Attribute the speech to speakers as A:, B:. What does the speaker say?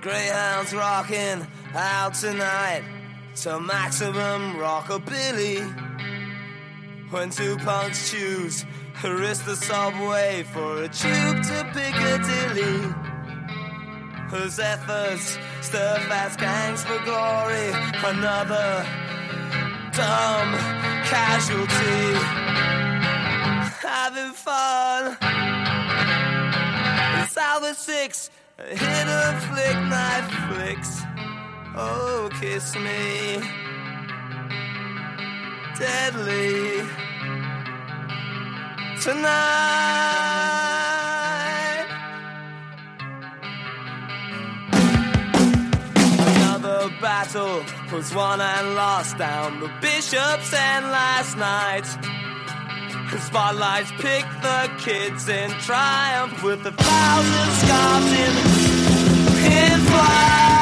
A: Greyhounds rocking out tonight to maximum rockabilly. When two punks choose to risk the subway for a tube to Piccadilly, whose efforts stir fast gangs for glory. Another dumb casualty, having fun. Salvage 6, a hit of flick knife flicks. Oh, kiss me deadly tonight. Another battle was won and lost down the Bishop's End last night. Spotlights pick the kids in triumph with 1,000 scarves in flight.